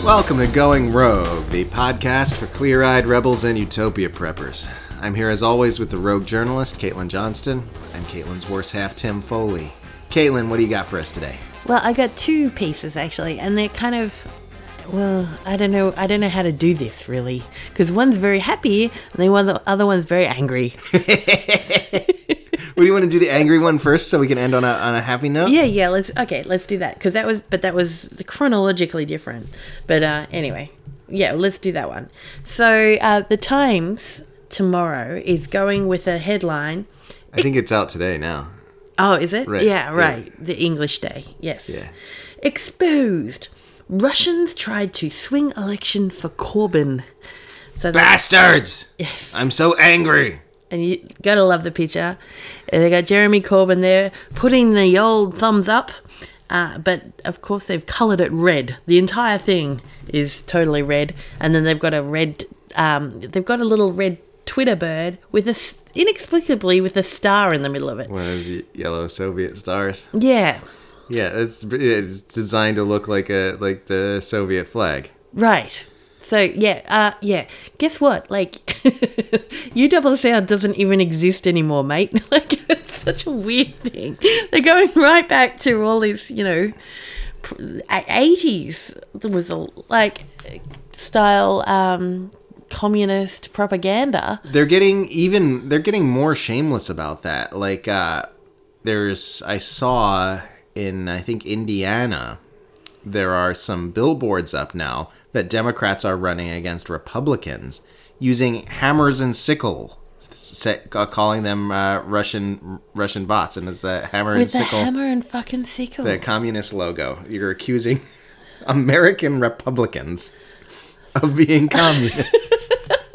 Welcome to Going Rogue, the podcast for clear-eyed rebels and utopia preppers. I'm here as always with the rogue journalist, Caitlin Johnston, and Caitlin's worse half, Tim Foley. Caitlin, what do you got for us today? Well, I got two pieces actually, and they're kind of, well, I don't know how to do this really, because one's very happy and the other one's very angry. What do you want to do, the angry one first, so we can end on a happy note? Yeah. Let's do that, because that was chronologically different. But anyway, yeah, let's do that one. So the Times tomorrow is going with a headline. I think it's out today now. Oh, is it? Right. Yeah, right. Yeah. The English day. Yes. Yeah. Exposed. Russians tried to swing election for Corbyn. So Bastards! Yes. I'm so angry. And you gotta love the picture. They got Jeremy Corbyn there putting the old thumbs up, but of course they've coloured it red. The entire thing is totally red, and then they've got a little red Twitter bird with inexplicably with a star in the middle of it. One of those yellow Soviet stars. Yeah. Yeah, it's designed to look like the Soviet flag. Right. So, yeah. Guess what? Like, USSR doesn't even exist anymore, mate. Like, it's such a weird thing. They're going right back to all these, 80s. There was style communist propaganda. They're getting more shameless about that. Like, I saw in, I think, Indiana, there are some billboards up now that Democrats are running against Republicans using hammers and sickle, calling them Russian bots, and it's a hammer and sickle. With the hammer and fucking sickle. The communist logo. You're accusing American Republicans of being communists.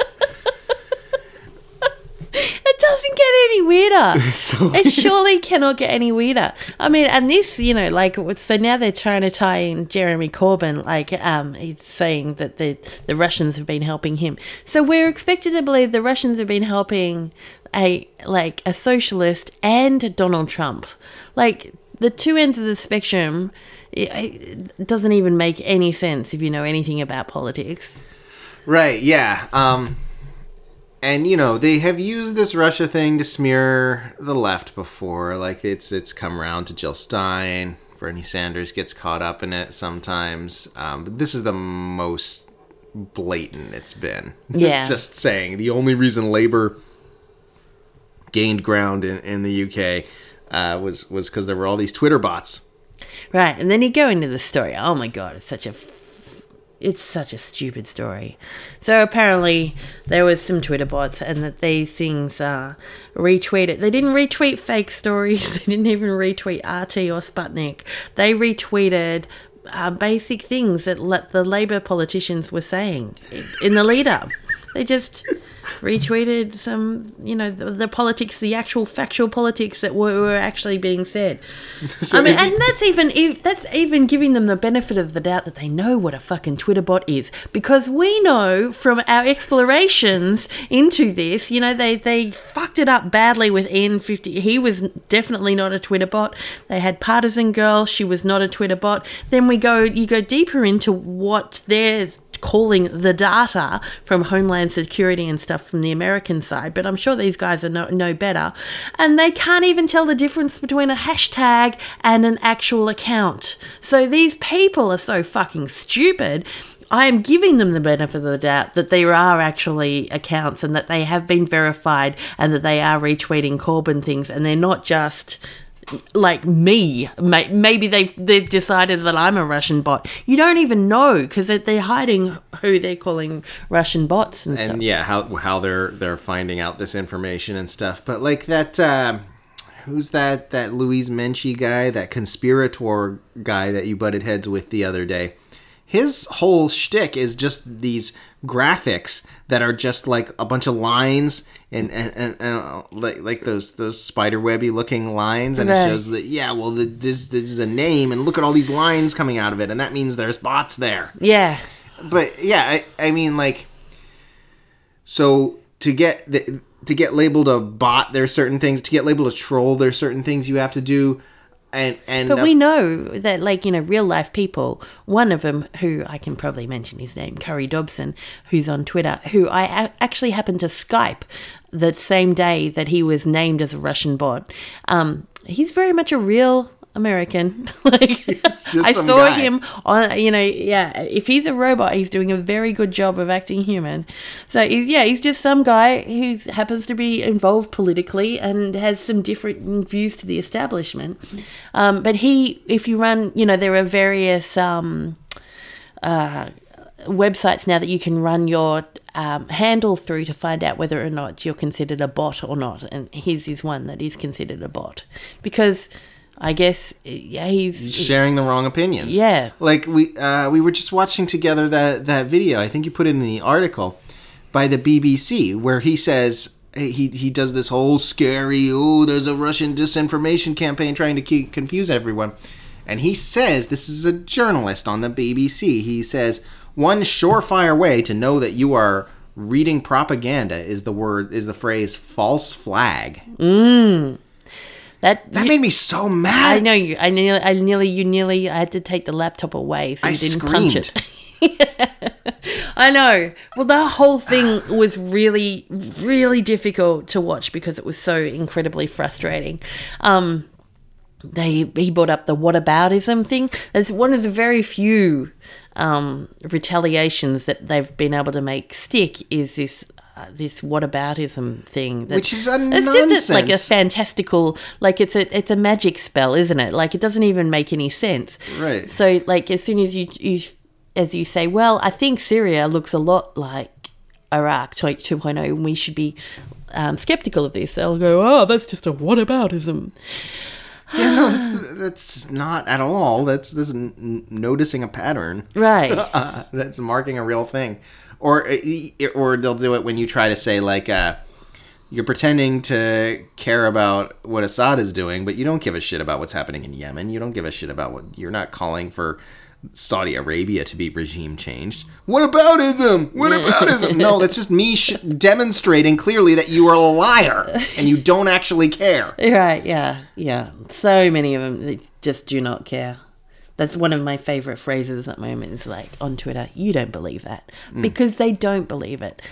It doesn't get any weirder. It surely cannot get any weirder. I mean, and this, so now they're trying to tie in Jeremy Corbyn, he's saying that the Russians have been helping him. So we're expected to believe the Russians have been helping a socialist and Donald Trump. Like, the two ends of the spectrum, it doesn't even make any sense if you know anything about politics. Right, yeah. And, they have used this Russia thing to smear the left before. Like, it's come around to Jill Stein. Bernie Sanders gets caught up in it sometimes. But this is the most blatant it's been. Yeah. Just saying. The only reason Labour gained ground in the UK was because there were all these Twitter bots. Right, and then you go into the story. Oh, my God, it's such a stupid story. So apparently there was some Twitter bots, and that these things retweeted. They didn't retweet fake stories. They didn't even retweet RT or Sputnik. They retweeted basic things that the Labour politicians were saying in the lead-up. They just retweeted some, the politics, the actual factual politics that were actually being said. So and that's even giving them the benefit of the doubt that they know what a fucking Twitter bot is, because we know from our explorations into this, they fucked it up badly with N50. He was definitely not a Twitter bot. They had Partisan Girl. She was not a Twitter bot. Then you go deeper into what they're calling the data from Homeland Security and stuff from the American side, but I'm sure these guys are no better, and they can't even tell the difference between a hashtag and an actual account. So these people are so fucking stupid. I am giving them the benefit of the doubt that there are actually accounts and that they have been verified and that they are retweeting Corbyn things, and they're not just like me. Maybe they've decided that I'm a Russian bot. You don't even know, because they're hiding who they're calling Russian bots and stuff. And yeah, how they're finding out this information and stuff. But like that, who's that Louise Menchie guy, that conspirator guy that you butted heads with the other day? His whole shtick is just these graphics that are just like a bunch of lines and like those spiderwebby looking lines, and right. It shows that this is a name, and look at all these lines coming out of it, and that means there's bots there. Yeah. But yeah, I mean, like, so to get labeled a bot, there's certain things. To get labeled a troll, there's certain things you have to do. But we know that, like, real life people, one of them, who I can probably mention his name, Curry Dobson, who's on Twitter, who I actually happened to Skype the same day that he was named as a Russian bot. He's very much a real American. Like, I saw him on, if he's a robot, he's doing a very good job of acting human. So he's just some guy who happens to be involved politically and has some different views to the establishment. But if you run, there are various websites now that you can run your handle through to find out whether or not you're considered a bot or not. And his is one that is considered a bot because I guess, he's sharing the wrong opinions. Yeah. Like, we were just watching together that video, I think you put it in the article, by the BBC, where he says, he does this whole scary, there's a Russian disinformation campaign trying to confuse everyone. And he says, this is a journalist on the BBC, he says, one surefire way to know that you are reading propaganda is the phrase false flag. That made me so mad. I know you. I had to take the laptop away so you didn't punch it. I know. Well, the whole thing was really, really difficult to watch because it was so incredibly frustrating. He brought up the whataboutism thing. That's one of the very few retaliations that they've been able to make stick is this whataboutism thing, which is nonsense. Just like a fantastical, like it's a magic spell, isn't it? Like it doesn't even make any sense. Right. So like as soon as you say, well, I think Syria looks a lot like Iraq 2.0, and we should be skeptical of this. They'll go, oh, that's just a whataboutism. Yeah, no, that's not at all. This is noticing a pattern. Right. That's marking a real thing. Or they'll do it when you try to say, like, you're pretending to care about what Assad is doing, but you don't give a shit about what's happening in Yemen. You don't give a shit about you're not calling for Saudi Arabia to be regime changed. Whataboutism? Whataboutism? No, that's just me demonstrating clearly that you are a liar and you don't actually care. Right, yeah. So many of them, they just do not care. That's one of my favorite phrases at the moment is like on Twitter, you don't believe that. Because they don't believe it.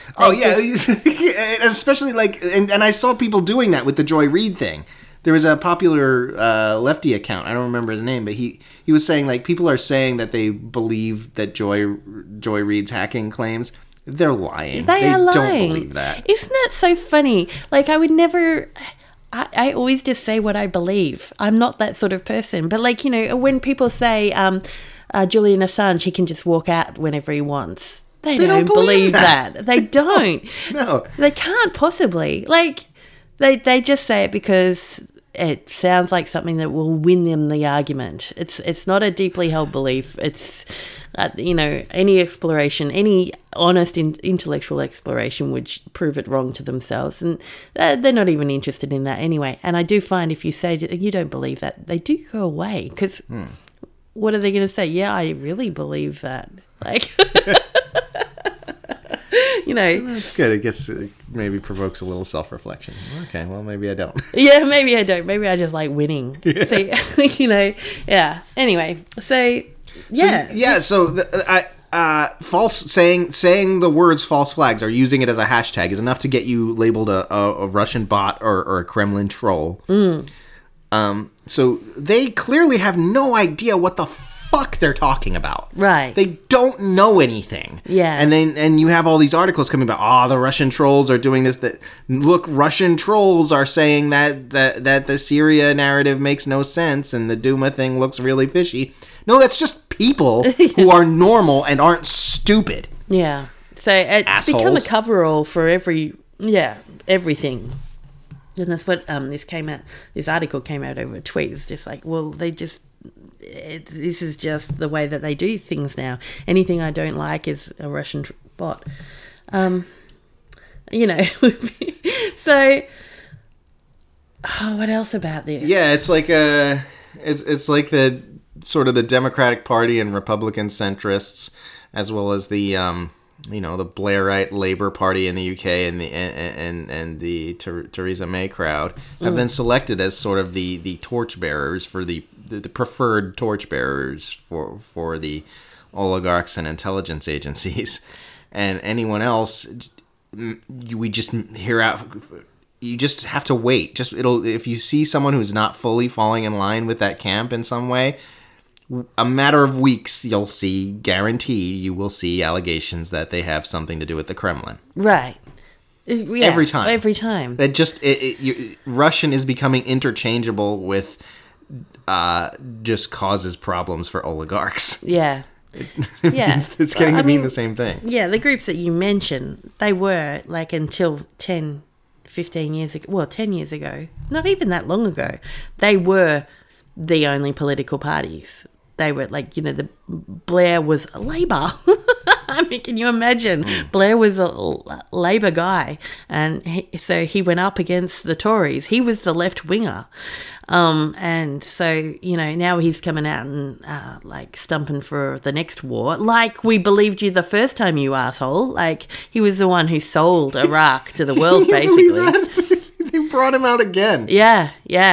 Especially like, and I saw people doing that with the Joy Reid thing. There was a popular lefty account, I don't remember his name, but he was saying like people are saying that they believe that Joy Reid's hacking claims. They're lying. They are lying. Don't believe that. Isn't that so funny? Like I would never... I always just say what I believe. I'm not that sort of person. But like, when people say Julian Assange, he can just walk out whenever he wants. They don't believe that. They don't. No. They can't possibly. Like, they just say it because it sounds like something that will win them the argument. It's not a deeply held belief. It's... any exploration, any honest intellectual exploration would prove it wrong to themselves. And they're not even interested in that anyway. And I do find if you say you don't believe that, they do go away. Because what are they going to say? Yeah, I really believe that. Like, That's good. I guess it maybe provokes a little self-reflection. Okay, well, maybe I don't. Yeah, maybe I don't. Maybe I just like winning. Yeah. So, yeah. Anyway, so... Yeah. So false saying the words false flags or using it as a hashtag is enough to get you labeled a Russian bot or a Kremlin troll. So they clearly have no idea what the fuck they're talking about. Right. They don't know anything. Yeah. And you have all these articles coming about, the Russian trolls are doing this. Look, Russian trolls are saying that the Syria narrative makes no sense and the Duma thing looks really fishy. No, that's just people who are normal and aren't stupid. Yeah. So it's assholes. Become a coverall for everything. And that's what this article came out over a tweet. It's just like, well, this is just the way that they do things now. Anything I don't like is a Russian bot. So, what else about this? Yeah, it's like it's like the sort of the Democratic Party and Republican centrists, as well as the the Blairite Labour Party in the UK and the Theresa May crowd have been selected as sort of the torchbearers for the preferred torchbearers for the oligarchs and intelligence agencies, and anyone else, we just hear out. You just have to wait. If you see someone who's not fully falling in line with that camp in some way, a matter of weeks, you will see allegations that they have something to do with the Kremlin. Right. Yeah, every time. Every time. That Russian is becoming interchangeable with just causes problems for oligarchs. Yeah. It's getting to mean the same thing. Yeah, the groups that you mentioned, they were like until 10, 15 years ago, well, 10 years ago, not even that long ago, they were the only political parties. They were like, the Blair was a Labour. I mean, can you imagine? Blair was a Labour guy, and so he went up against the Tories. He was the left winger. And so, now he's coming out and stumping for the next war. Like we believed you the first time, you asshole. Like he was the one who sold Iraq to the world, basically. They brought him out again. Yeah.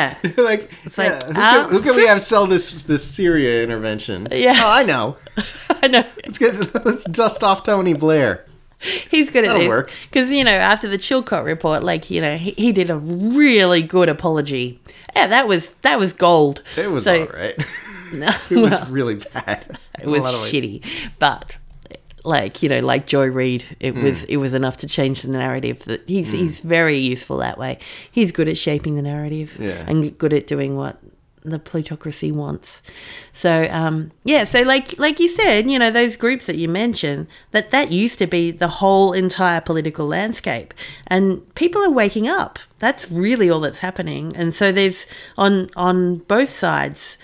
Who can we have sell this Syria intervention? Yeah. Oh, I know. I know. Let's dust off Tony Blair. He's good at That'll this. work. Because, after the Chilcot report, he did a really good apology. Yeah, that was gold. It was all right. No, it was really bad. It was shitty. But, like Joy Reid, it was enough to change the narrative. That he's very useful that way. He's good at shaping the narrative and good at doing what the plutocracy wants. So so like you said, those groups that you mentioned, that used to be the whole entire political landscape, and people are waking up. That's really all that's happening. And so there's on both sides,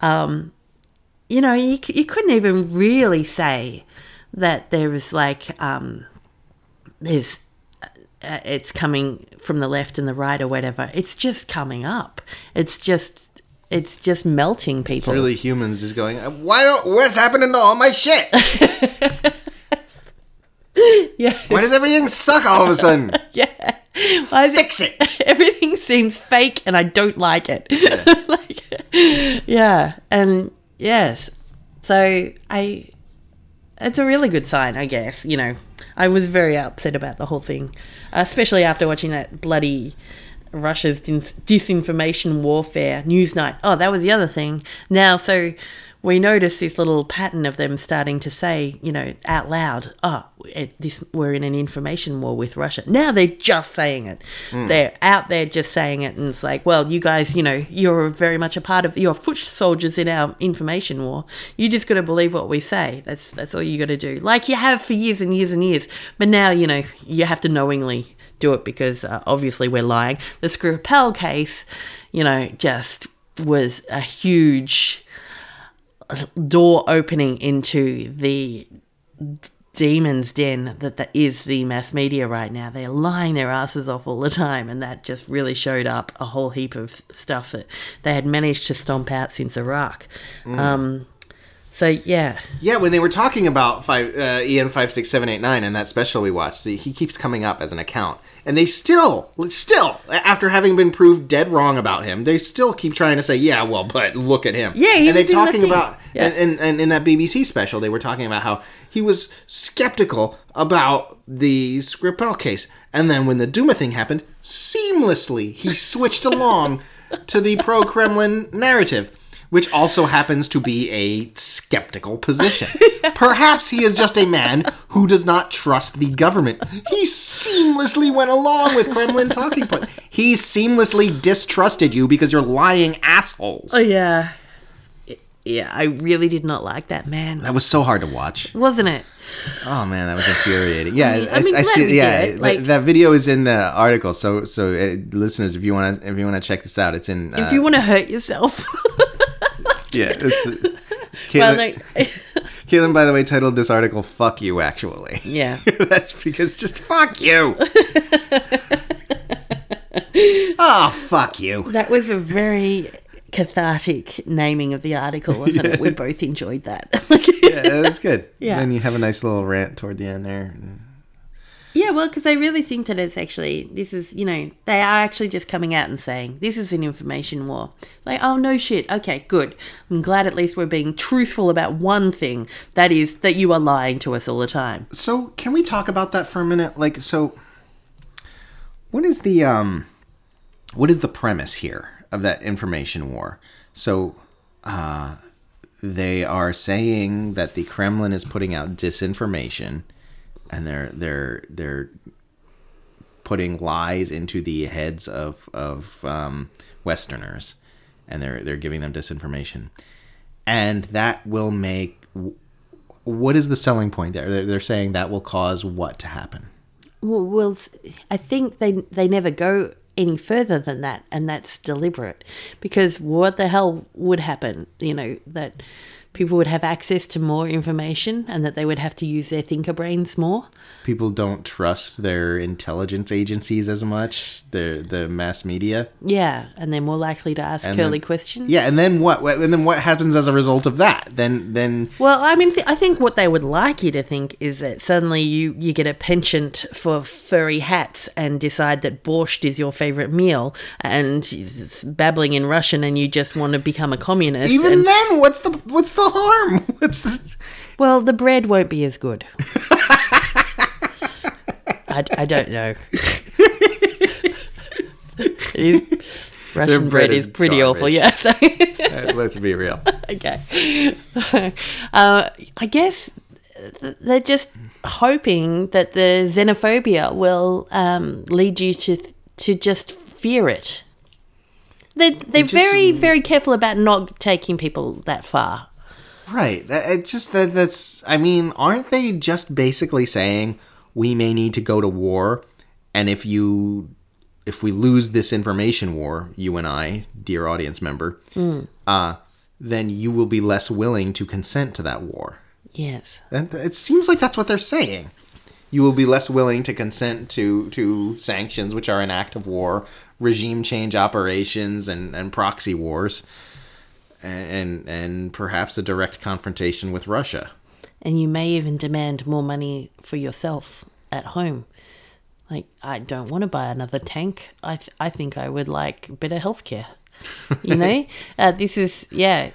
you couldn't even really say that there was there's it's coming from the left and the right or whatever. It's just coming up. It's just melting people. It's really humans just going, what's happening to all my shit? Yeah. Why does everything suck all of a sudden? Yeah. Fix it. Everything seems fake and I don't like it. Yeah. And yes. So it's a really good sign, I guess. I was very upset about the whole thing, especially after watching that bloody Russia's disinformation warfare Newsnight. Oh, that was the other thing. Now, so we noticed this little pattern of them starting to say, out loud, we're in an information war with Russia. Now they're just saying it. They're out there just saying it. And it's like, well, you guys, you're very much a part of, you're foot soldiers in our information war. You just got to believe what we say. That's all you got to do. Like you have for years and years and years. But now, you have to knowingly do it because obviously we're lying. The Skripal case, just was a huge door opening into the demon's den that is the mass media right now. They're lying their asses off all the time, and that just really showed up a whole heap of stuff that they had managed to stomp out since Iraq. So yeah, when they were talking about EN 56789 and that special we watched, he keeps coming up as an account, and they still after having been proved dead wrong about him, they still keep trying to say, yeah, well, but look at him. Yeah, and they're talking about and in that BBC special, they were talking about how he was skeptical about the Skripal case, and then when the Duma thing happened, seamlessly he switched along to the pro-Kremlin narrative, which also happens to be a skeptical position. Perhaps he is just a man who does not trust the government. He seamlessly went along with Kremlin talking points. He seamlessly distrusted you because you're lying assholes. Oh, yeah. Yeah, I really did not like that, man. That was so hard to watch. Wasn't it? Oh, man, that was infuriating. Yeah, I see. Yeah, that video is in the article. So listeners, if you want to check this out, it's in. If you want to hurt yourself. Yeah, Caitlin, by the way, titled this article "Fuck You." Actually, yeah, that's because just fuck you. Oh, fuck you. That was a very cathartic naming of the article, wasn't it? We both enjoyed that. Yeah, that's good. Yeah. Then you have a nice little rant toward the end there. Yeah, well, because I really think that it's actually, this is, you know, they are actually just coming out and saying, this is an information war. Like, oh, no shit. Okay, good. I'm glad at least we're being truthful about one thing. That is that you are lying to us all the time. So, can we talk about that for a minute? Like, so, what is the premise here of that information war? So, they are saying that the Kremlin is putting out disinformation, and they're putting lies into the heads of Westerners, and they're giving them disinformation, and that will make. What is the selling point there? They're saying that will cause what to happen? Well, I think they never go any further than that, and that's deliberate, because what the hell would happen? You know, that people would have access to more information and that they would have to use their thinker brains more. People don't trust their intelligence agencies as much, the mass media. Yeah, and they're more likely to ask curly questions. Yeah, and then what? And then what happens as a result of that? Then. Well, I mean, I think what they would like you to think is that suddenly you get a penchant for furry hats and decide that borscht is your favorite meal, and it's babbling in Russian, and you just want to become a communist. Even then, what's the harm? Well, the bread won't be as good. I don't know. Russian bread is pretty garbage. awful, yeah. So. Let's be real. Okay. I guess they're just hoping that the xenophobia will lead you to just fear it. They're very, very careful about not taking people that far. Right. It's just that's. I mean, aren't they just basically saying we may need to go to war, and if we lose this information war, you and I, dear audience member, then you will be less willing to consent to that war. Yes. And it seems like that's what they're saying. You will be less willing to consent to sanctions, which are an act of war, regime change operations, and proxy wars, and perhaps a direct confrontation with Russia. And you may even demand more money for yourself at home. Like, I don't want to buy another tank. I think I would like better healthcare. You know? This is, yeah.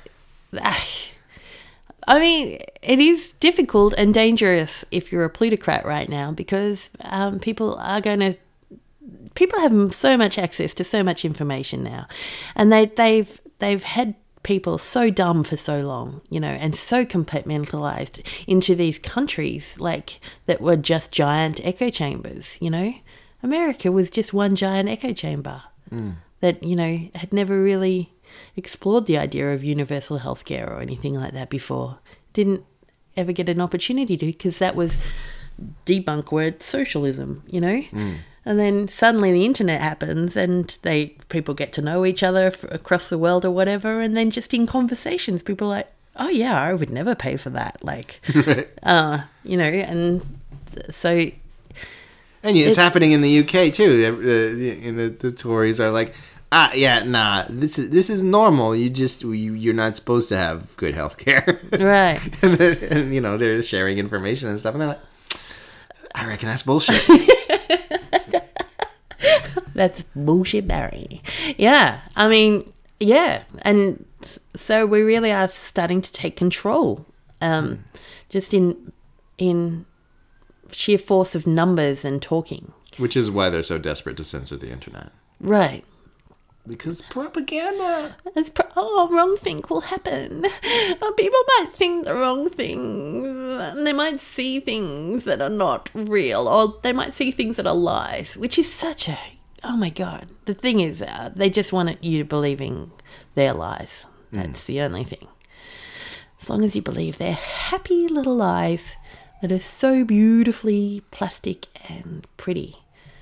I mean, it is difficult and dangerous if you're a plutocrat right now, because people have so much access to so much information now. And they've had people so dumb for so long, you know, and so compartmentalized into these countries like that were just giant echo chambers, you know. America was just one giant echo chamber that, you know, had never really explored the idea of universal healthcare or anything like that before. Didn't ever get an opportunity to, because that was debunk word socialism, you know. And then suddenly the internet happens, and people get to know each other across the world or whatever. And then just in conversations, people are like, oh yeah, I would never pay for that. Like, Right. You know, and so. And it's happening in the UK too. The Tories are like, yeah, nah, this is normal. You're not supposed to have good healthcare. Right. and you know, they're sharing information and stuff, and they're like, I reckon that's bullshit. That's bullshit, Barry. Yeah, I mean, yeah, and so we really are starting to take control, just in sheer force of numbers and talking. Which is why they're so desperate to censor the internet. Right. Because propaganda. Wrong thing will happen. People might think the wrong things, and they might see things that are not real, or they might see things that are lies, which is such a, oh my God. The thing is, they just want you believing their lies. That's the only thing. As long as you believe their happy little lies that are so beautifully plastic and pretty.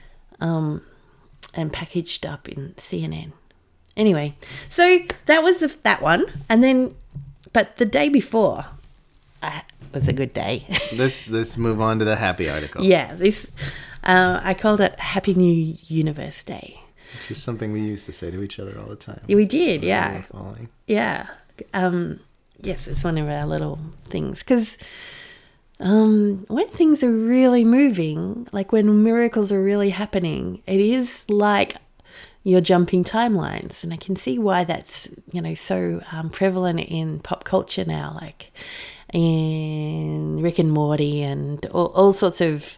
And packaged up in CNN. Anyway, so that was that one. And then, but the day before was a good day. Let's move on to the happy article. Yeah, this I called it Happy New Universe Day. Which is something we used to say to each other all the time. We did, when yeah. we were falling. Yeah. Yes, it's one of our little things. Because when things are really moving, like when miracles are really happening, it is like you're jumping timelines. And I can see why that's, so prevalent in pop culture now, like in Rick and Morty and all sorts of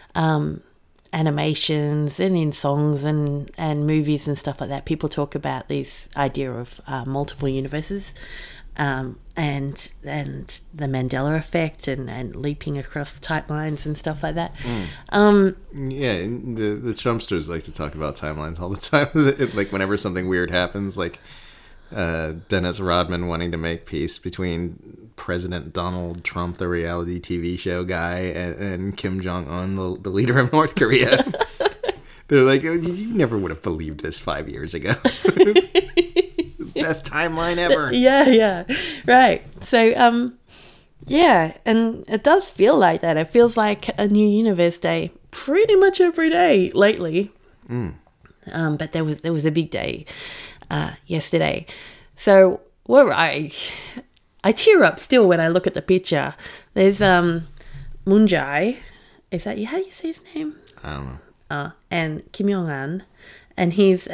animations and in songs and movies and stuff like that. People talk about this idea of multiple universes and the Mandela effect and leaping across timelines and stuff like that. Yeah, the Trumpsters like to talk about timelines all the time. Like whenever something weird happens, like Dennis Rodman wanting to make peace between President Donald Trump, the reality TV show guy, and Kim Jong-un, the leader of North Korea. They're like, you never would have believed this 5 years ago. Best timeline ever. Yeah, right. So, yeah, and it does feel like that. It feels like a new universe day pretty much every day lately. But there was a big day yesterday. So I tear up still when I look at the picture. There's Moon Jae. Is that how you say his name? I don't know. And Kim Jong-un, and he's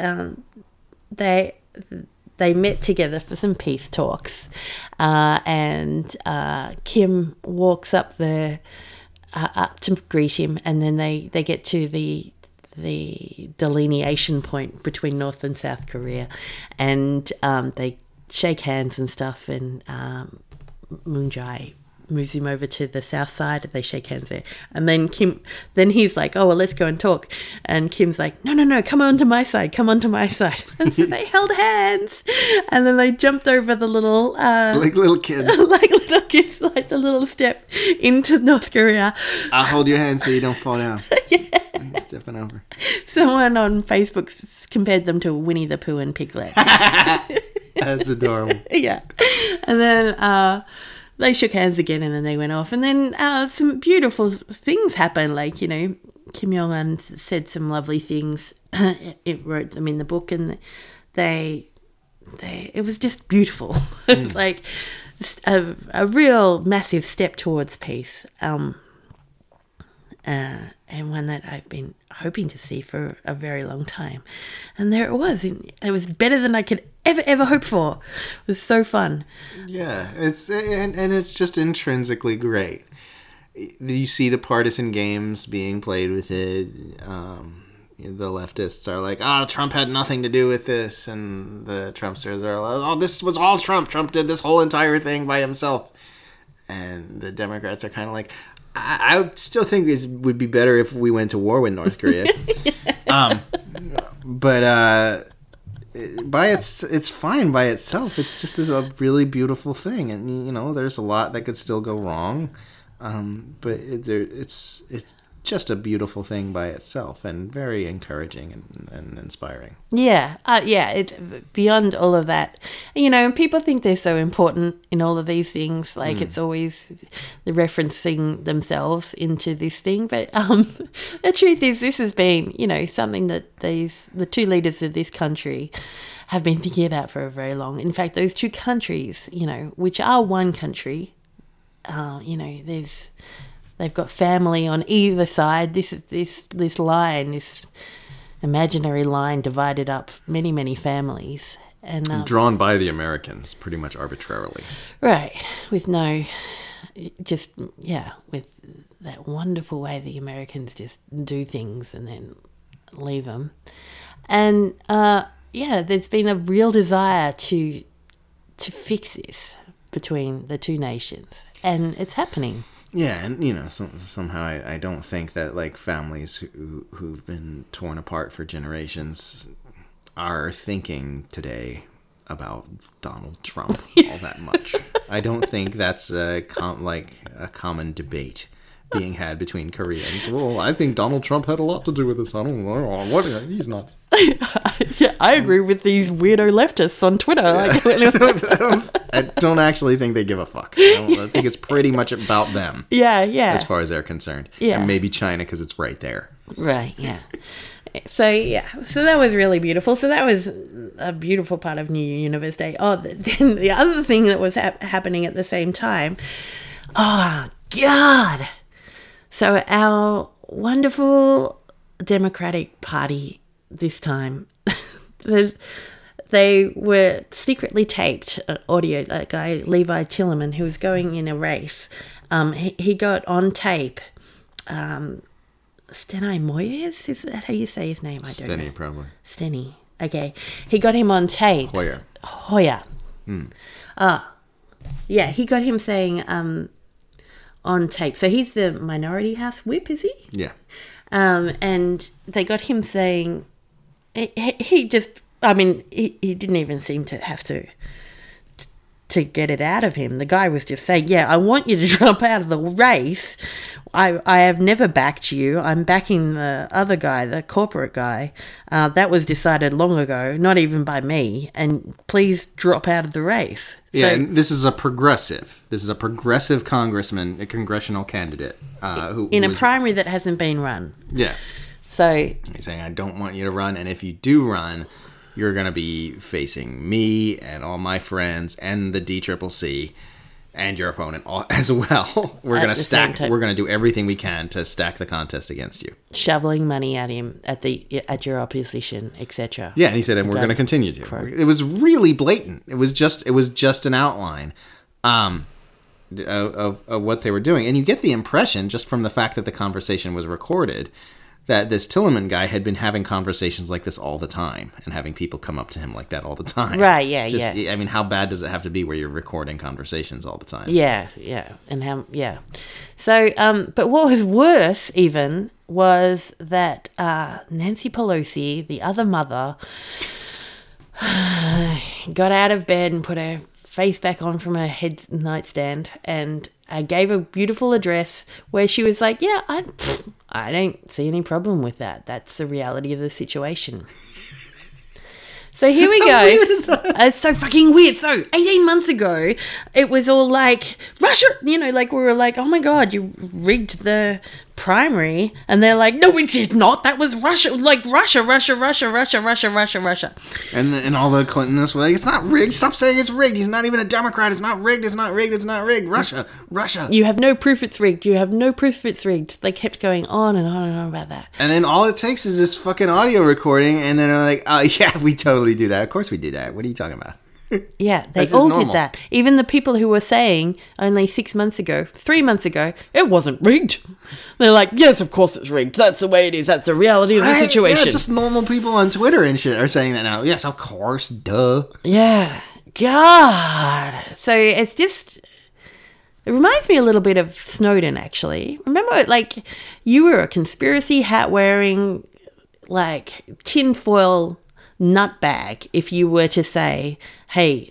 they met together for some peace talks, and Kim walks up up to greet him, and then they get to the delineation point between North and South Korea, and they shake hands and stuff, and Moon Jae moves him over to the south side, and they shake hands there. And then he's like, oh, well, let's go and talk. And Kim's like, no, come on to my side. And so they held hands, and then they jumped over the little... like little kids. like the little step into North Korea. I'll hold your hand so you don't fall down. Yeah. I'm stepping over. Someone on Facebook compared them to Winnie the Pooh and Piglet. That's adorable. Yeah. And then... they shook hands again, and then they went off. And then some beautiful things happened. Like, Kim Jong-un said some lovely things. It wrote them in the book, and it was just beautiful. It was like a real massive step towards peace. And one that I've been hoping to see for a very long time. And there it was. It was better than I could ever hope for. It was so fun. Yeah, it's just intrinsically great. You see the partisan games being played with it. The leftists are like, Trump had nothing to do with this. And the Trumpsters are like, this was all Trump. Trump did this whole entire thing by himself. And the Democrats are kind of like, I still think this would be better if we went to war with North Korea. But it's fine by itself. It's just a really beautiful thing, and there's a lot that could still go wrong. But it's just a beautiful thing by itself, and very encouraging and inspiring. Yeah, It beyond all of that, and people think they're so important in all of these things. Like it's always they're referencing themselves into this thing. But the truth is, this has been something that the two leaders of this country have been thinking about for a very long. In fact, those two countries, which are one country, they've got family on either side. This line, this imaginary line, divided up many families, and drawn by the Americans pretty much arbitrarily. Right, with with that wonderful way the Americans just do things and then leave them, and there's been a real desire to fix this between the two nations, and it's happening. Yeah, and somehow I don't think that like families who've been torn apart for generations are thinking today about Donald Trump all that much. I don't think that's a common debate being had between Koreans. Well, I think Donald Trump had a lot to do with this. I don't know what he's not. Yeah, I agree with these weirdo leftists on Twitter. Yeah. I don't actually think they give a fuck. I think it's pretty much about them. Yeah. As far as they're concerned. Yeah. And maybe China because it's right there. Right, yeah. So that was really beautiful. So that was a beautiful part of New Universe Day. Oh, then the other thing that was happening at the same time. Oh God! So our wonderful Democratic Party this time, they were secretly taped audio. That guy Levi Tillerman, who was going in a race, he got on tape. Steny Moyes, is that how you say his name? I don't know. Steny, probably. Steny. Okay. He got him on tape. Hoyer. Yeah, he got him saying on tape. So he's the Minority House Whip, is he? Yeah. And they got him saying, he just, I mean, he didn't even seem to have to get it out of him. The guy was just saying, yeah, I want you to drop out of the race. I have never backed you. I'm backing the other guy, the corporate guy. That was decided long ago, not even by me. And please drop out of the race. Yeah, and this is a progressive. This is a progressive congressman, a congressional candidate. Who in a primary that hasn't been run. Yeah. So he's saying, I don't want you to run. And if you do run, you're going to be facing me and all my friends and the DCCC. And your opponent as well. We're going to stack. We're going to do everything we can to stack the contest against you. Shoveling money at him at your opposition, etc. Yeah, and he said, and we're going to continue to. It was really blatant. It was just an outline of what they were doing, and you get the impression just from the fact that the conversation was recorded that this Tillerman guy had been having conversations like this all the time and having people come up to him like that all the time. Right, yeah. I mean, how bad does it have to be where you're recording conversations all the time? Yeah. So, but what was worse even was that Nancy Pelosi, the other mother, got out of bed and put her face back on from her head nightstand and gave a beautiful address where she was like, yeah, I don't see any problem with that. That's the reality of the situation. So here we go. How weird is that? It's so fucking weird. So 18 months ago, it was all like, Russia, like we were like, oh my God, you rigged the primary. And they're like, no, we did not. That was Russia. Like Russia. And all the Clintons were like, it's not rigged. Stop saying it's rigged. He's not even a Democrat. It's not rigged. Russia. You have no proof it's rigged. They kept going on and on and on about that. And then all it takes is this fucking audio recording. And then they're like, oh yeah, we totally do that. Of course we do that. What are you talking about? Yeah, they all did that. Even the people who were saying only 3 months ago, it wasn't rigged. They're like, yes, of course it's rigged. That's the way it is. That's the reality of the situation. Yeah, just normal people on Twitter and shit are saying that now. Yes, of course, duh. Yeah, God. So it's just, it reminds me a little bit of Snowden, actually. Remember, like, you were a conspiracy hat wearing, like, tinfoil nutbag if you were to say, hey,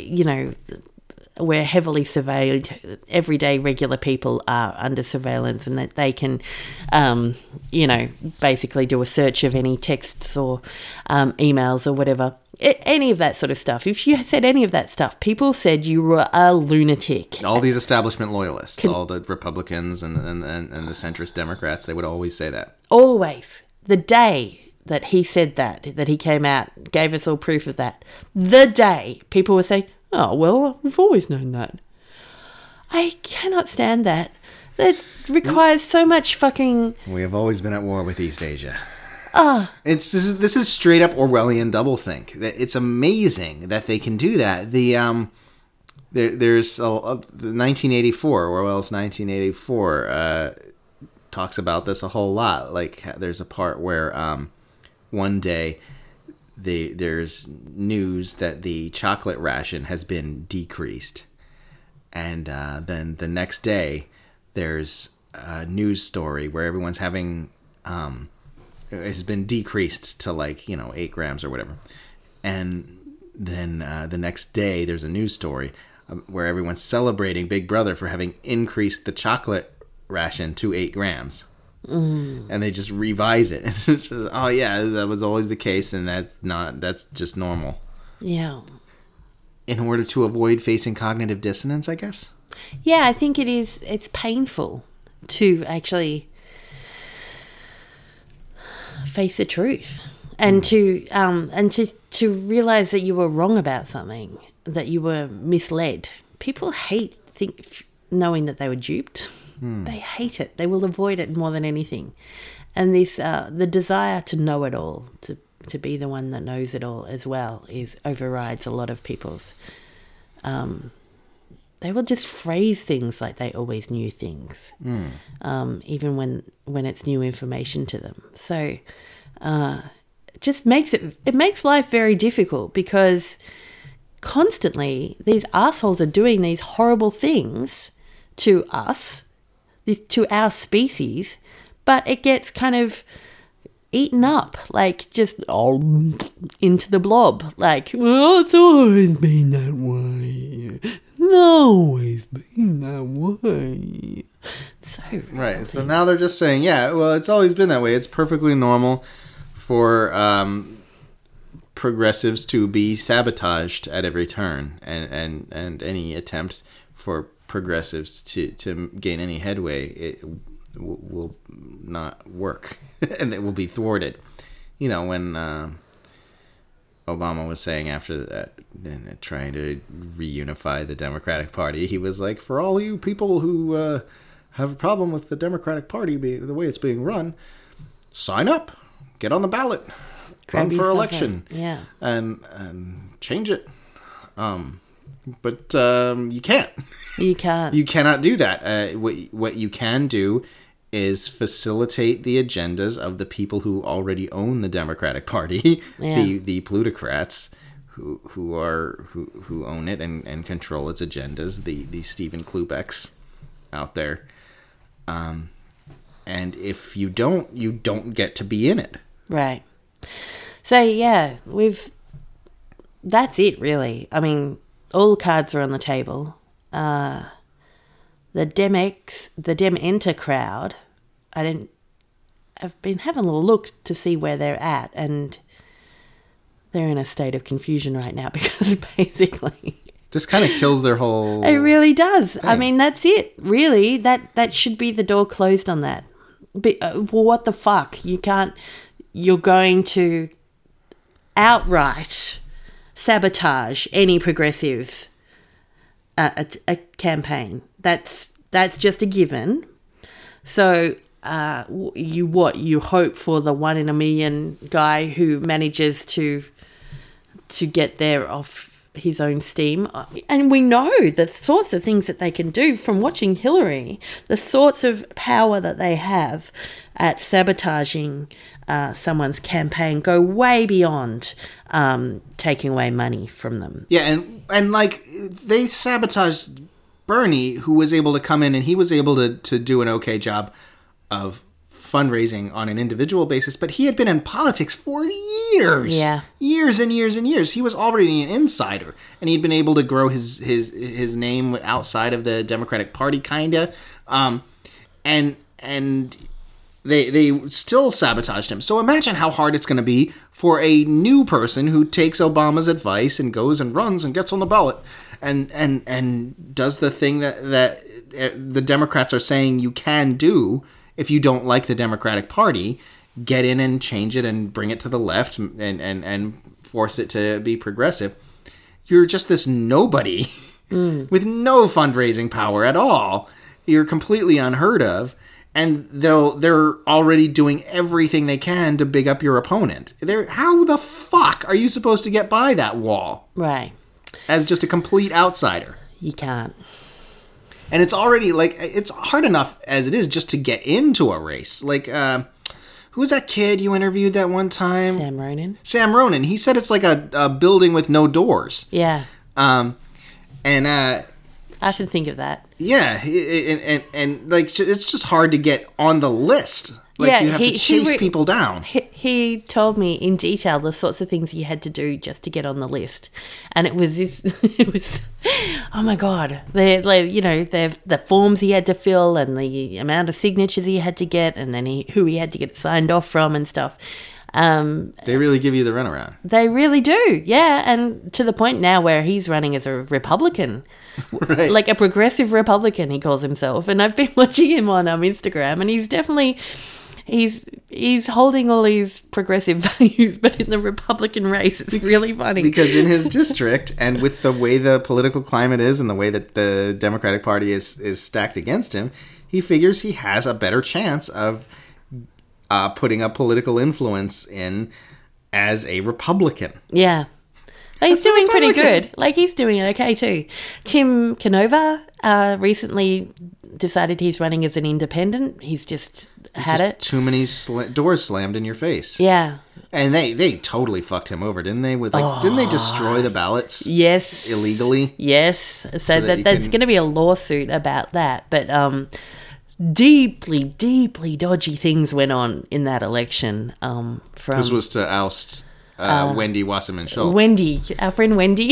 we're heavily surveilled. Everyday regular people are under surveillance and that they can, basically do a search of any texts or emails or whatever. Any of that sort of stuff. If you said any of that stuff, people said you were a lunatic. All these establishment loyalists, all the Republicans and the centrist Democrats, they would always say that. Always. The day that he said that he came out, gave us all proof of that. The day people were saying, oh, well, we've always known that. I cannot stand that. That requires so much fucking... We have always been at war with East Asia. This is straight up Orwellian doublethink. It's amazing that they can do that. There's 1984, Orwell's 1984, talks about this a whole lot. Like, there's a part where one day there's news that the chocolate ration has been decreased, and then the next day there's a news story where everyone's having has been decreased to 8 grams or whatever, and then the next day there's a news story where everyone's celebrating Big Brother for having increased the chocolate ration to 8 grams. And they just revise it. It's just, oh yeah, that was always the case, and that's just normal. Yeah. In order to avoid facing cognitive dissonance, I guess. Yeah, I think it is. It's painful to actually face the truth and to realize that you were wrong about something, that you were misled. People hate knowing that they were duped. They hate it. They will avoid it more than anything. And this the desire to know it all, to be the one that knows it all as well, overrides a lot of people's. They will just phrase things like they always knew things, even when it's new information to them. So it just makes life very difficult, because constantly these assholes are doing these horrible things to us, to our species, but it gets kind of eaten up, like just into the blob. Like, well, it's always been that way. It's always been that way. So right. So now they're just saying, yeah, well, it's always been that way. It's perfectly normal for progressives to be sabotaged at every turn, and any attempt for progressives to gain any headway, it will not work. And it will be thwarted. You know, when Obama was saying after that, trying to reunify the Democratic Party, he was like, for all you people who have a problem with the Democratic Party the way it's being run, sign up, get on the ballot, run for election, and change it. But you can't. You can't. You cannot do that. What you can do is facilitate the agendas of the people who already own the Democratic Party, the plutocrats who own it and control its agendas, the Stephen Klubecks out there. And if you don't get to be in it. Right. So yeah, that's it really. I mean, all the cards are on the table. The Dem Enter crowd, I've been having a look to see where they're at, and they're in a state of confusion right now, because basically just kind of kills their whole. It really does. Thing. I mean, that's it. Really, that should be the door closed on that. But, well, what the fuck? You're going to outright sabotage any progressives a campaign. That's just a given. So you hope for the 1 in a million guy who manages to get there off his own steam. And we know the sorts of things that they can do from watching Hillary, the sorts of power that they have at sabotaging someone's campaign go way beyond taking away money from them. Yeah, and like they sabotaged Bernie, who was able to come in and he was able to do an okay job of fundraising on an individual basis, but he had been in politics for years. Yeah. Years and years and years. He was already an insider, and he'd been able to grow his name outside of the Democratic Party, kinda. And they still sabotaged him. So imagine how hard it's going to be for a new person who takes Obama's advice and goes and runs and gets on the ballot and does the thing that the Democrats are saying you can do if you don't like the Democratic Party. Get in and change it and bring it to the left and force it to be progressive. You're just this nobody with no fundraising power at all. You're completely unheard of. And they're already doing everything they can to big up your opponent. How the fuck are you supposed to get by that wall? Right. As just a complete outsider. You can't. And it's already, like, it's hard enough as it is just to get into a race. Like, who was that kid you interviewed that one time? Sam Ronan. He said it's like a building with no doors. Yeah. I can think of that. Yeah, and like it's just hard to get on the list. Like you have to chase people down. He told me in detail the sorts of things he had to do just to get on the list, and it was oh my god, the forms he had to fill and the amount of signatures he had to get, and then who he had to get signed off from and stuff. They really give you the runaround. They really do, yeah. And to the point now where he's running as a Republican, right. Like a progressive Republican, he calls himself. And I've been watching him on Instagram, and he's definitely he's holding all these progressive values, but in the Republican race, it's really funny. Because in his district, and with the way the political climate is and the way that the Democratic Party is stacked against him, he figures he has a better chance of putting a political influence in as a Republican. Yeah. Like, he's doing pretty good. Like, he's doing it okay too. Tim Canova recently decided he's running as an independent. He's just had it. Too many doors slammed in your face. Yeah. And they totally fucked him over, didn't they? Didn't they destroy the ballots? Yes. Illegally? Yes. So there's going to be a lawsuit about that. But deeply, deeply dodgy things went on in that election. This was to oust Wendy Wasserman Schultz. Wendy, our friend Wendy.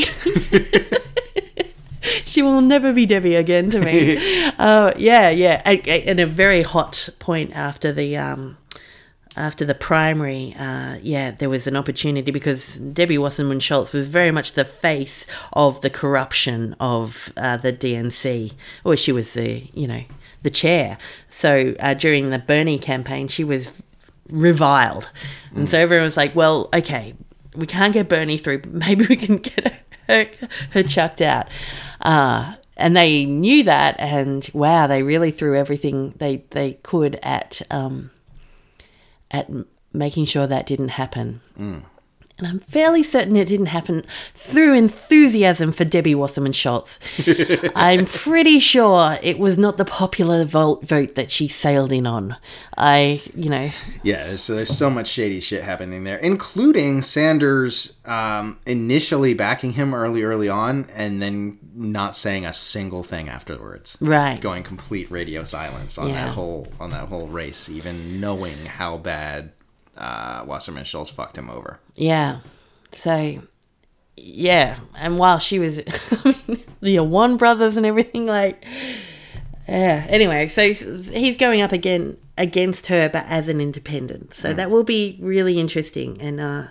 She will never be Debbie again to me. Yeah. And a very hot point after the primary, there was an opportunity because Debbie Wasserman Schultz was very much the face of the corruption of the DNC. Or she was the chair. So during the Bernie campaign, she was reviled. And so everyone was like, well, okay, we can't get Bernie through, but maybe we can get her chucked out. And they knew that, and wow, they really threw everything they could at making sure that didn't happen. And I'm fairly certain it didn't happen through enthusiasm for Debbie Wasserman Schultz. I'm pretty sure it was not the popular vote that she sailed in on. Yeah, so there's so much shady shit happening there, including Sanders initially backing him early on and then not saying a single thing afterwards. Right. Going complete radio silence on that whole race, even knowing how bad Wasserman Schultz fucked him over. Yeah. So, yeah. And while she was, the One Brothers and everything, Anyway, so he's going up again against her, but as an independent. So that will be really interesting and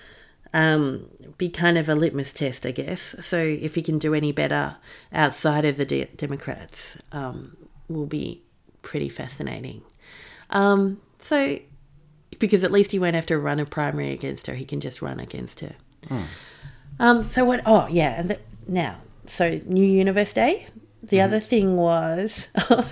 be kind of a litmus test, I guess. So if he can do any better outside of the Democrats, will be pretty fascinating. Because at least he won't have to run a primary against her. He can just run against her. So what? Oh, yeah. And now, so New Universe Day. The other thing was,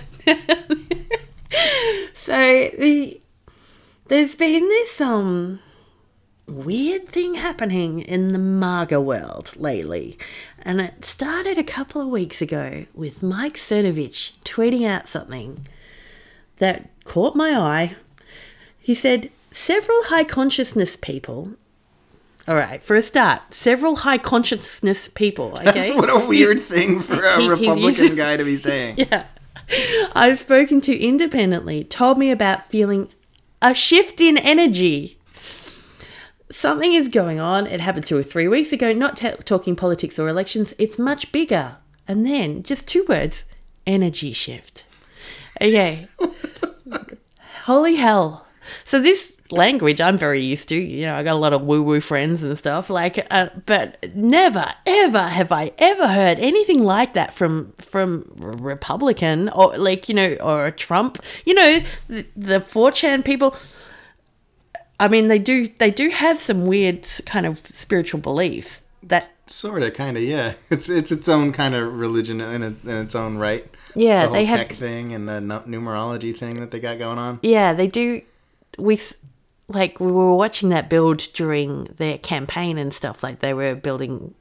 there's been this weird thing happening in the MAGA world lately. And it started a couple of weeks ago with Mike Cernovich tweeting out something that caught my eye. He said, several high consciousness people. All right, for a start, several high consciousness people. Okay? That's what a weird thing for a Republican guy to be saying. Yeah. I've spoken to independently, told me about feeling a shift in energy. Something is going on. It happened 2 or 3 weeks ago. Not talking politics or elections. It's much bigger. And then, just 2 words, energy shift. Okay. Holy hell. So this language I'm very used to, I got a lot of woo-woo friends and stuff, but never, ever have I ever heard anything like that from Republican or or Trump, the 4chan people. I mean, they do have some weird kind of spiritual beliefs that sort of, kind of, yeah. It's its own kind of religion in its own right. Yeah, the whole they have tech thing and the numerology thing that they got going on. Yeah, they do. We were watching that build during their campaign and stuff. Like, they were building,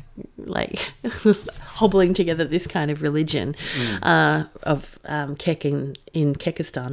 hobbling together this kind of religion of Kek in Kekistan.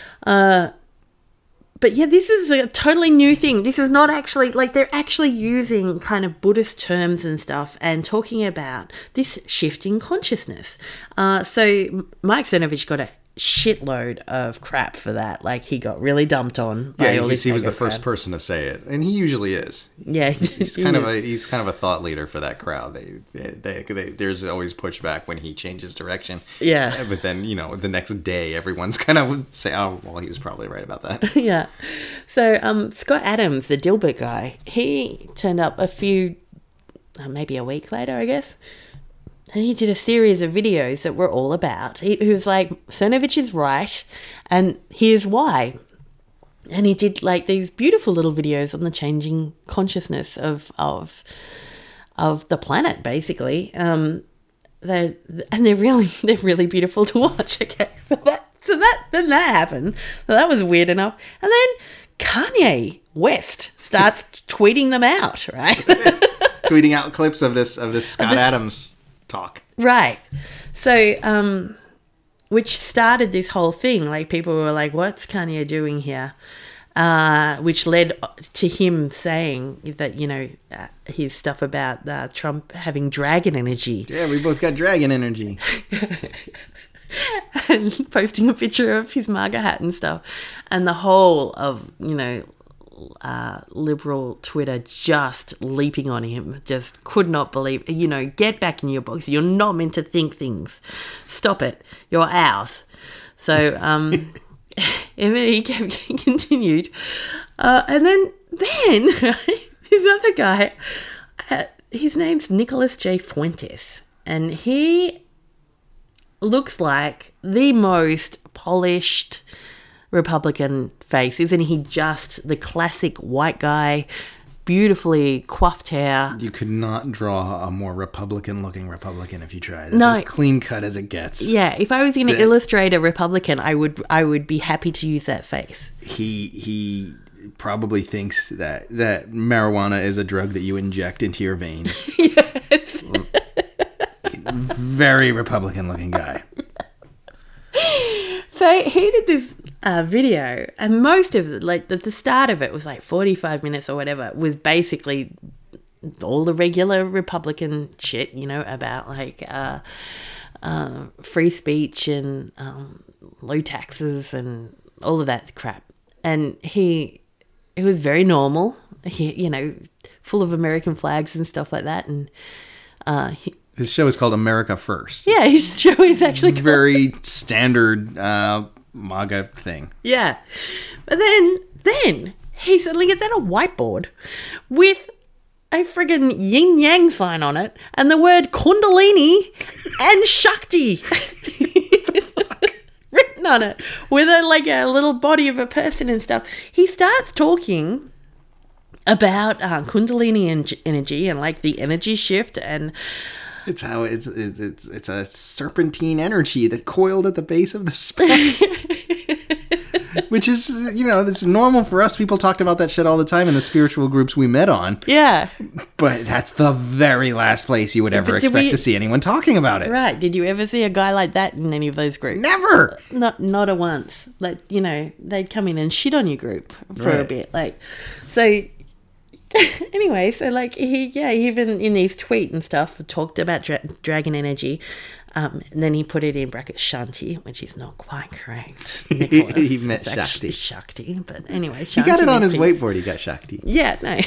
But yeah, this is a totally new thing. This is not actually, they're actually using kind of Buddhist terms and stuff and talking about this shifting consciousness. So Mike Cernovich got a shitload of crap for that. He got really dumped on by all this. He was the first person to say it, and he usually is. Yeah, he's kind of a thought leader for that crowd. There's always pushback when he changes direction. Yeah, but then the next day everyone's kind of say, "Oh, well, he was probably right about that." Yeah. So Scott Adams, the Dilbert guy, he turned up maybe a week later, I guess. And he did a series of videos that were all about. He was like, Cernovich is right, and here's why. And he did like these beautiful little videos on the changing consciousness of the planet, basically. They're really beautiful to watch. Okay, then that happened. So that was weird enough. And then Kanye West starts tweeting them out, right? Tweeting out clips of this Scott Adams talk. Right. So, which started this whole thing. Like, people were like, what's Kanye doing here? Which led to him saying that, his stuff about Trump having dragon energy. Yeah, we both got dragon energy. And posting a picture of his MAGA hat and stuff. And the whole of, liberal Twitter just leaping on him, just could not believe, get back in your box. You're not meant to think things. Stop it. You're ours. So, he continued. And then right, this other guy, his name's Nicholas J. Fuentes. And he looks like the most polished Republican face. Isn't he just the classic white guy, beautifully coiffed hair? You could not draw a more Republican-looking Republican if you tried. It's as clean-cut as it gets. Yeah, if I was going to illustrate a Republican, I would be happy to use that face. He probably thinks that marijuana is a drug that you inject into your veins. Yes. Very Republican-looking guy. So he did this video, and most of it, like the start of it was like 45 minutes or whatever, was basically all the regular Republican shit, about like free speech and low taxes and all of that crap. And it was very normal, full of American flags and stuff like that. And his show is called America First. Yeah, his show is actually very standard MAGA thing. Yeah. But then he suddenly gets out a whiteboard with a friggin' yin yang sign on it and the word Kundalini and Shakti written on it with a little body of a person and stuff. He starts talking about Kundalini energy and like the energy shift, and it's how it's a serpentine energy that coiled at the base of the spine. Which is, it's normal for us. People talked about that shit all the time in the spiritual groups we met on. Yeah. But that's the very last place you would ever expect to see anyone talking about it. Right. Did you ever see a guy like that in any of those groups? Never. Not a once. Like, they'd come in and shit on your group for a bit. Like, so anyway, so like he even in these tweets and stuff talked about dragon energy. And then he put it in brackets Shanti, which is not quite correct. He meant Shakti. Shakti, but anyway, Shanti. He got it on his whiteboard. He got Shakti. Yeah, no,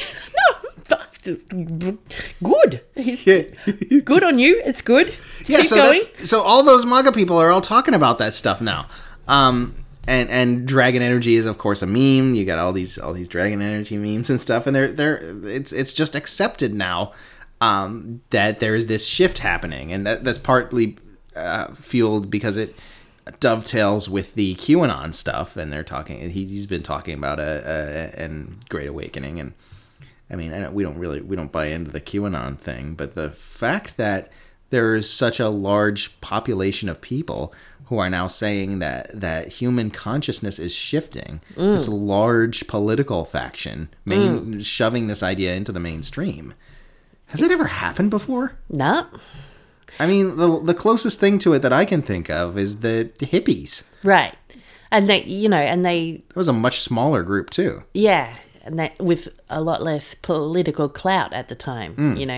good. Good on you. It's good. Yeah, so all those MAGA people are all talking about that stuff now. And dragon energy is of course a meme. You got all these dragon energy memes and stuff, and it's just accepted now. That there is this shift happening, and that's partly fueled because it dovetails with the QAnon stuff, and they're talking. He's been talking about a Great Awakening, and I mean, we don't buy into the QAnon thing, but the fact that there is such a large population of people who are now saying that human consciousness is shifting, this large political faction shoving this idea into the mainstream. Has that ever happened before? No. I mean, the closest thing to it that I can think of is the hippies. Right. And they, That was a much smaller group, too. Yeah. And that with a lot less political clout at the time,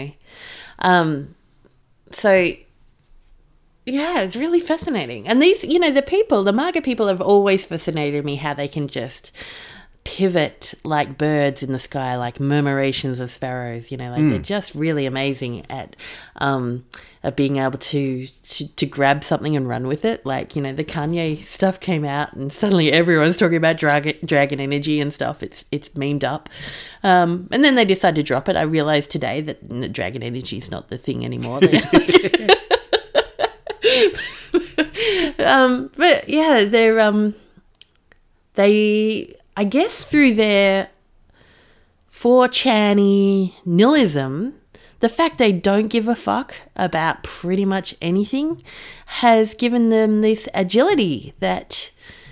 So, yeah, it's really fascinating. And these, the MAGA people have always fascinated me, how they can just pivot like birds in the sky, like murmurations of sparrows, they're just really amazing at being able to grab something and run with it. Like, the Kanye stuff came out and suddenly everyone's talking about dragon energy and stuff. It's memed up. And then they decided to drop it. I realized today that dragon energy is not the thing anymore. But yeah, they I guess through their 4channy nihilism, the fact they don't give a fuck about pretty much anything has given them this agility that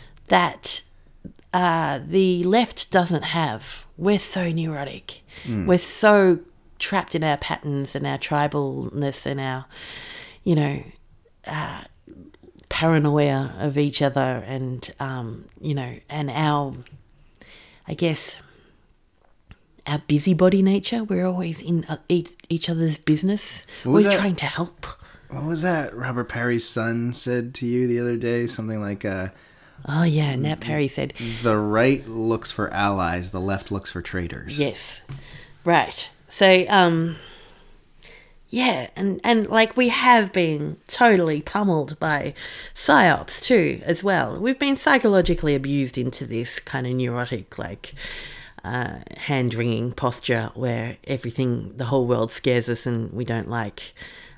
the left doesn't have. We're so neurotic. We're so trapped in our patterns and our tribalness and our, paranoia of each other and, and our, I guess, our busybody nature. We're always in each other's business. We're trying to help. What was that Robert Parry's son said to you the other day? Something like, oh, yeah, Nat Parry said, the right looks for allies, the left looks for traitors. Yes. Right. So, yeah, and like we have been totally pummeled by psyops too, as well. We've been psychologically abused into this kind of neurotic, like, hand-wringing posture where the whole world scares us and we don't like.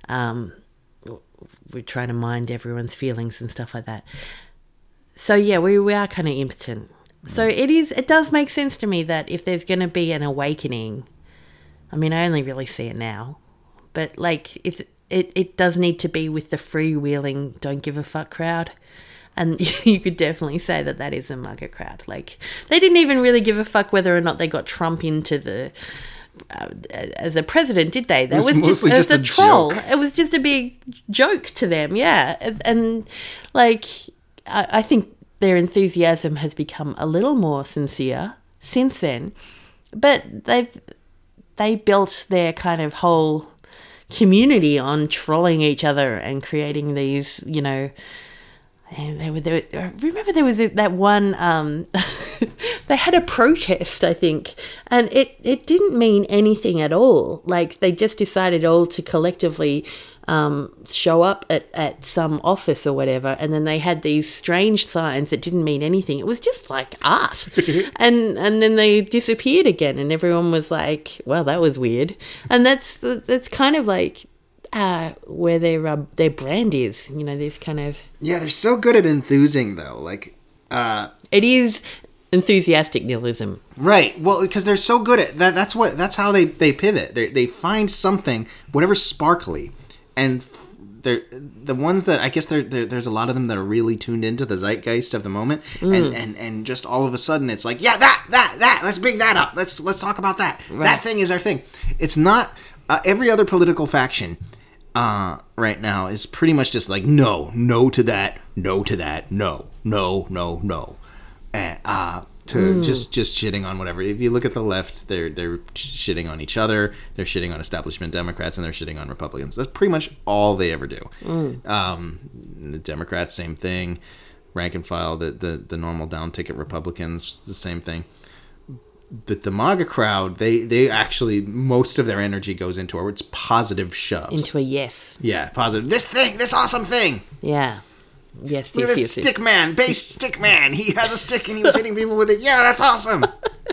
We're trying to mind everyone's feelings and stuff like that. So yeah, we are kind of impotent. So it does make sense to me that if there's going to be an awakening, I mean, I only really see it now, but like if it does need to be with the freewheeling, don't give a fuck crowd. And you could definitely say that is a MAGA crowd. Like, they didn't even really give a fuck whether or not they got Trump into the as a president, did they? That was mostly just a troll. Joke. It was just a big joke to them, yeah. And like, I think their enthusiasm has become a little more sincere since then. But they built their kind of whole community on trolling each other and creating these, and remember there was that one, they had a protest, I think, and it didn't mean anything at all. Like, they just decided all to collectively show up at some office or whatever, and then they had these strange signs that didn't mean anything. It was just like art. and then they disappeared again, and everyone was like, well, that was weird. And that's kind of like where their brand is, this kind of... Yeah, they're so good at enthusing, though. Like, it is enthusiastic nihilism. Right. Well, because they're so good at that. That's how they pivot. They find something, whatever sparkly, and they're the ones that I guess there's a lot of them that are really tuned into the zeitgeist of the moment, and just all of a sudden it's like, yeah, that let's bring that up. Let's talk about that. Right. That thing is our thing. It's not every other political faction right now is pretty much just like no to that, no, and just shitting on whatever. If you look at the left, they're shitting on each other, they're shitting on establishment Democrats, and they're shitting on Republicans. That's pretty much all they ever do. The Democrats, same thing. Rank and file, the normal down ticket Republicans, the same thing. But the MAGA crowd, they actually, most of their energy goes into it's positive shoves. Into a yes. Yeah, positive. This awesome thing. Yeah. Yes, look at this stick man, base stick man. He has a stick and he was hitting people with it. Yeah, that's awesome.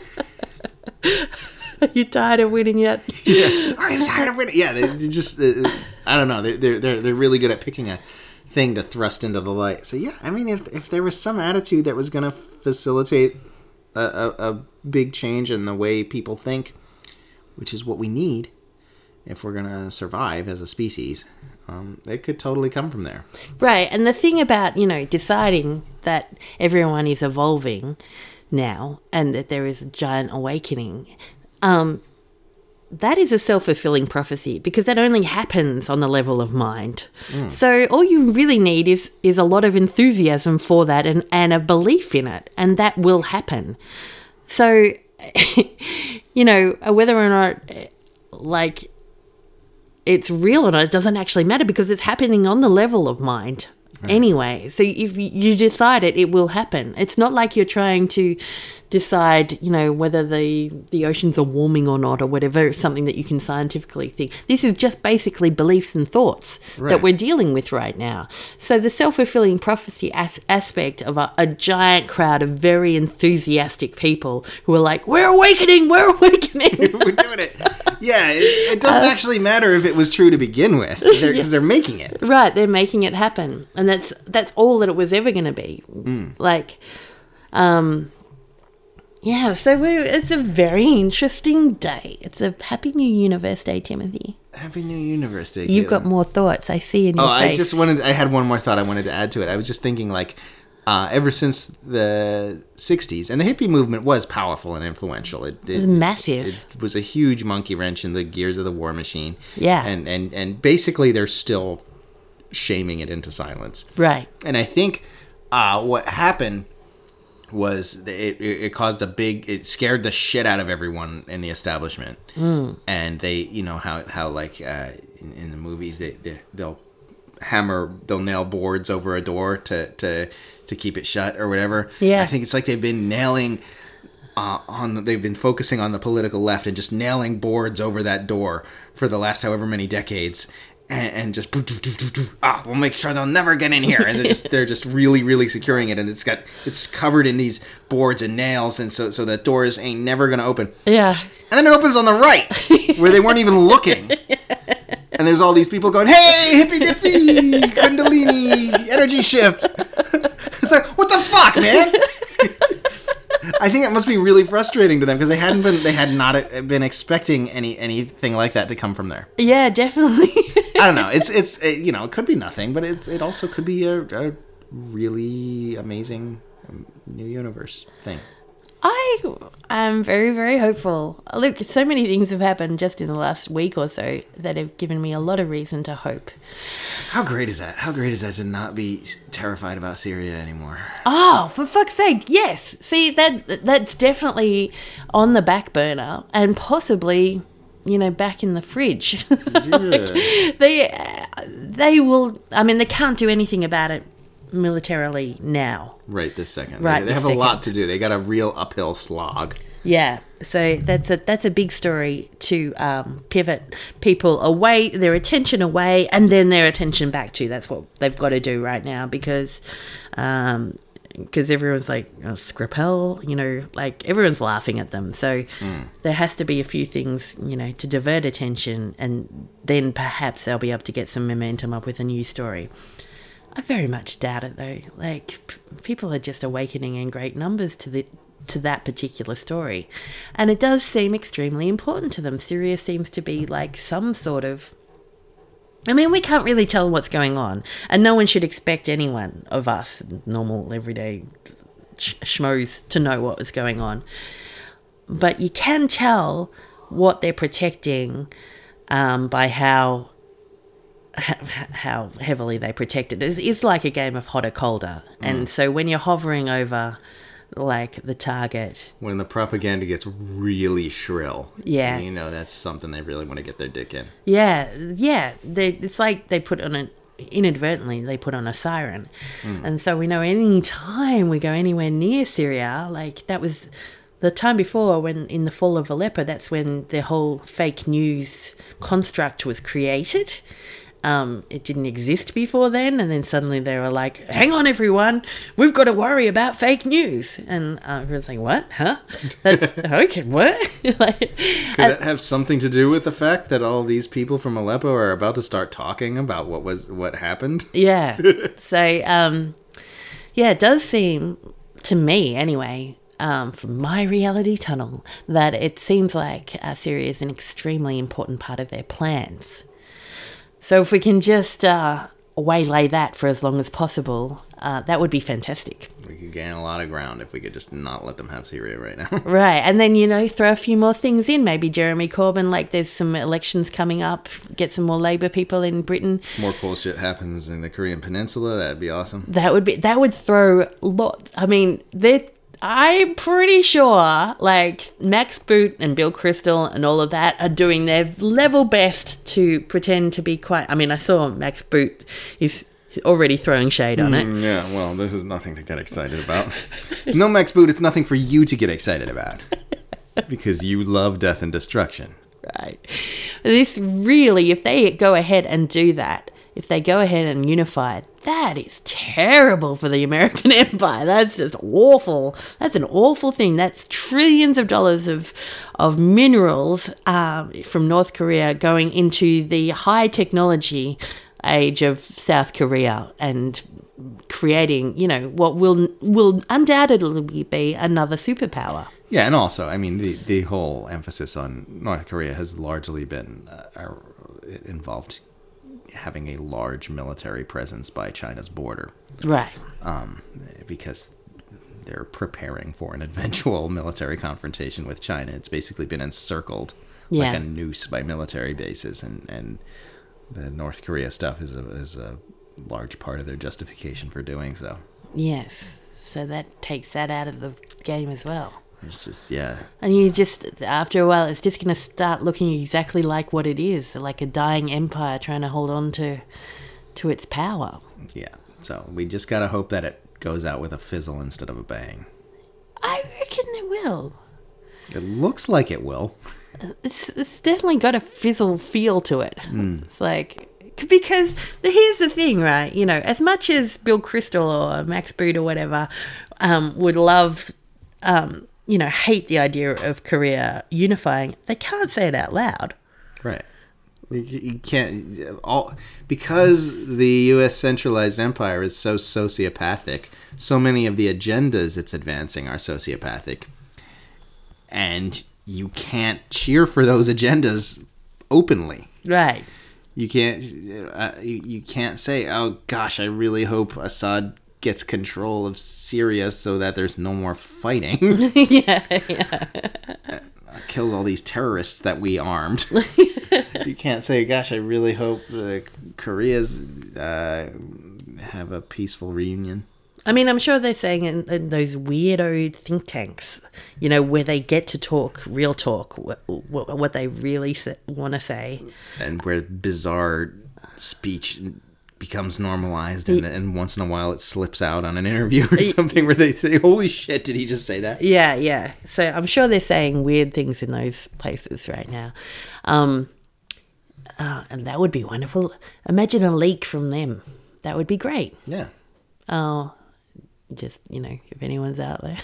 Are you tired of winning yet? Yeah. Are you tired of winning? Yeah, they just, I don't know. They're really good at picking a thing to thrust into the light. So yeah, I mean, if there was some attitude that was going to facilitate a big change in the way people think, which is what we need if we're going to survive as a species, it could totally come from there. Right. And the thing about, deciding that everyone is evolving now and that there is a giant awakening, that is a self-fulfilling prophecy because that only happens on the level of mind. So all you really need is a lot of enthusiasm for that and a belief in it, and that will happen. So, whether or not, like, it's real or not, it doesn't actually matter because it's happening on the level of mind anyway. So if you decide it will happen. It's not like you're trying to decide, whether the oceans are warming or not or whatever, something that you can scientifically think. This is just basically beliefs and thoughts that we're dealing with right now. So the self-fulfilling prophecy aspect of a giant crowd of very enthusiastic people who are like, we're awakening. We're doing it. Yeah, it doesn't actually matter if it was true to begin with because they're making it. Right, they're making it happen. And that's all that it was ever going to be. Like, Yeah, so it's a very interesting day. It's a Happy New Universe Day, Timothy. Happy New Universe Day. You've Caitlin. got more thoughts, I see in your face. I had one more thought I wanted to add to it. I was just thinking, like, ever since the 60s, and the hippie movement was powerful and influential. It was massive. It was a huge monkey wrench in the gears of the war machine. Yeah. And basically they're still shaming it into silence. Right. And I think what happened was it caused it scared the shit out of everyone in the establishment. And they, you know, how like in the movies they'll nail boards over a door to keep it shut or whatever. Yeah. I think it's like they've been nailing they've been focusing on the political left and just nailing boards over that door for the last however many decades. And just we'll make sure they'll never get in here. And they're just really, really securing it, and it's covered in these boards and nails, and so the doors ain't never gonna open. Yeah. And then it opens on the right, where they weren't even looking. And there's all these people going, "Hey, hippy dippy, Kundalini, energy shift." It's like, what the fuck, man? I think it must be really frustrating to them because they had not been expecting anything like that to come from there. Yeah, definitely. I don't know. It's you know, it could be nothing, but it also could be a really amazing new universe thing. I am very, very hopeful. Look, so many things have happened just in the last week or so that have given me a lot of reason to hope. How great is that? How great is that to not be terrified about Syria anymore? Oh, for fuck's sake, yes. See, that's definitely on the back burner and possibly, you know, back in the fridge. Yeah. They will, I mean, they can't do anything about it militarily now. Right this second. Right they have this a lot to do. They got a real uphill slog. Yeah, so that's a big story to pivot people away, their attention away, and then their attention back to. That's what they've got to do right now because everyone's like, oh, Skripal, you know, like everyone's laughing at them. So there has to be a few things, you know, to divert attention, and then perhaps they'll be able to get some momentum up with a new story. I very much doubt it, though. Like, people are just awakening in great numbers to that particular story. And it does seem extremely important to them. Syria seems to be like some sort of... I mean, we can't really tell what's going on. And no one should expect anyone of us, normal, everyday schmoes, to know what was going on. But you can tell what they're protecting by how heavily they protect it. It's like a game of hot or colder. And so when you're hovering over like the target, when the propaganda gets really shrill, yeah, you know, that's something they really want to get their dick in. Yeah, it's like they put on inadvertently they put on a siren. And so we know any time we go anywhere near Syria, like that was the time before, when in the fall of Aleppo, that's when the whole fake news construct was created. It didn't exist before then, and then suddenly they were like, hang on everyone, we've got to worry about fake news. And everyone's like, what? Huh? That's, okay, what? Like, could it have something to do with the fact that all these people from Aleppo are about to start talking about what happened? Yeah. So, yeah, it does seem, to me anyway, from my reality tunnel, that it seems like Syria is an extremely important part of their plans. So if we can just waylay that for as long as possible, that would be fantastic. We could gain a lot of ground if we could just not let them have Syria right now. Right, and then, you know, throw a few more things in. Maybe Jeremy Corbyn, like there's some elections coming up, get some more Labour people in Britain. If more cool shit happens in the Korean Peninsula, that'd be awesome. That would throw I mean, I'm pretty sure, like, Max Boot and Bill Crystal and all of that are doing their level best to pretend to be quite... I mean, I saw Max Boot is already throwing shade on it. Yeah, well, this is nothing to get excited about. No, Max Boot, it's nothing for you to get excited about. Because you love death and destruction. Right. This really, if they go ahead and do that, if they go ahead and unify, that is terrible for the American empire. That's just awful. That's an awful thing. That's trillions of dollars of minerals from North Korea going into the high technology age of South Korea and creating, you know, what will undoubtedly be another superpower. Yeah, and also, I mean, the whole emphasis on North Korea has largely been involved having a large military presence by China's border. Right. Because they're preparing for an eventual military confrontation with China. It's basically been encircled like a noose by military bases, and the North Korea stuff is a large part of their justification for doing so. Yes. So that takes that out of the game as well. It's just, yeah. And you just, after a while, it's just going to start looking exactly like what it is, like a dying empire trying to hold on to its power. Yeah. So we just got to hope that it goes out with a fizzle instead of a bang. I reckon it will. It looks like it will. It's definitely got a fizzle feel to it. It's like, because here's the thing, right? You know, as much as Bill Crystal or Max Boot or whatever would love, hate the idea of Korea unifying, they can't say it out loud. Right. You can't, because the U.S. centralized empire is so sociopathic, so many of the agendas it's advancing are sociopathic. And you can't cheer for those agendas openly. Right. You can't say, oh gosh, I really hope Assad gets control of Syria so that there's no more fighting. Yeah. Kills all these terrorists that we armed. You can't say, gosh, I really hope the Koreas have a peaceful reunion. I mean, I'm sure they're saying in those weirdo think tanks, where they get to talk real talk, what they really want to say. And where bizarre speech becomes normalized, and once in a while it slips out on an interview or something where they say, holy shit, did he just say that? Yeah. So I'm sure they're saying weird things in those places right now. And that would be wonderful. Imagine a leak from them. That would be great. Yeah. Oh, just, if anyone's out there.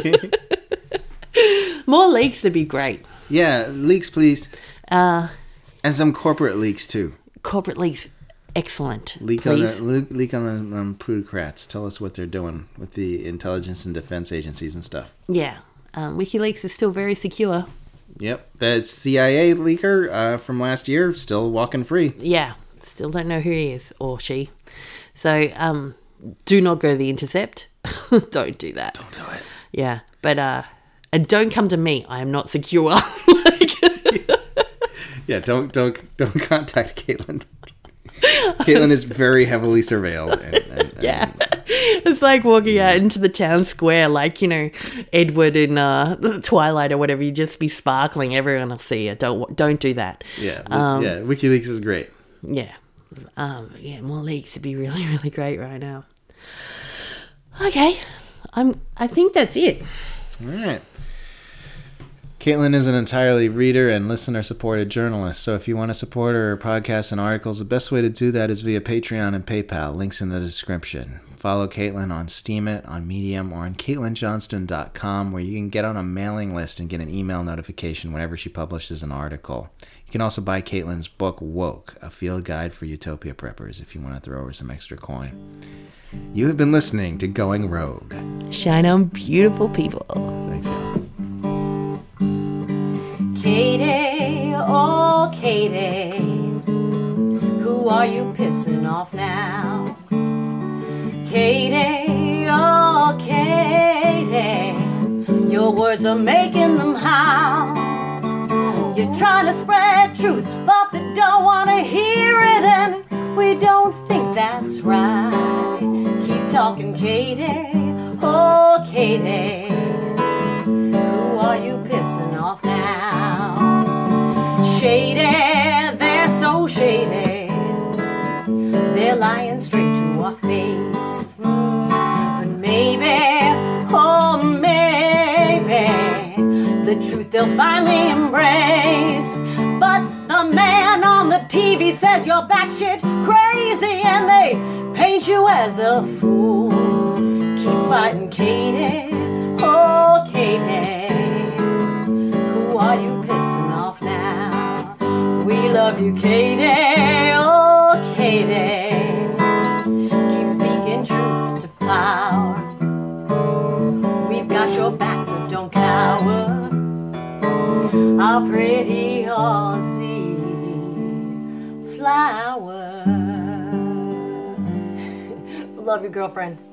More leaks would be great. Yeah, leaks, please. And some corporate leaks, too. Corporate leaks. Excellent. Leak on the plutocrats. Tell us what they're doing with the intelligence and defense agencies and stuff. Yeah. WikiLeaks is still very secure. Yep. That CIA leaker from last year, still walking free. Yeah. Still don't know who he is or she. So, do not go to The Intercept. Don't do that. Don't do it. Yeah. But, and don't come to me. I am not secure. Yeah, don't contact Caitlin. Caitlin is very heavily surveilled. Yeah. It's like walking out into the town square, like, Edward in Twilight or whatever. You just be sparkling. Everyone will see you. Don't do that. Yeah. WikiLeaks is great. Yeah. More leaks would be really, really great right now. Okay. I think that's it. All right. Caitlin is an entirely reader and listener-supported journalist, so if you want to support her podcasts and articles, the best way to do that is via Patreon and PayPal. Links in the description. Follow Caitlin on Steemit, on Medium, or on CaitlinJohnston.com, where you can get on a mailing list and get an email notification whenever she publishes an article. You can also buy Caitlin's book, Woke, a field guide for Utopia preppers, if you want to throw over some extra coin. You have been listening to Going Rogue. Shine on, beautiful people. Thanks, y'all. Katie, oh Katie, who are you pissing off now? Katie, oh Katie, your words are making them howl. You're trying to spread truth, but they don't want to hear it, and we don't think that's right. Keep talking, Katie, oh Katie, who are you pissing off now? Shady, they're so shady, they're lying straight to our face. But maybe, oh maybe, the truth they'll finally embrace. But the man on the TV says you're batshit crazy, and they paint you as a fool. Keep fighting, Katie, oh Katie, who are you pissing off now? We love you, Katie, oh Katie, keep speaking truth to power. We've got got your back, so don't cower. Our pretty Aussie flower. Love you, girlfriend.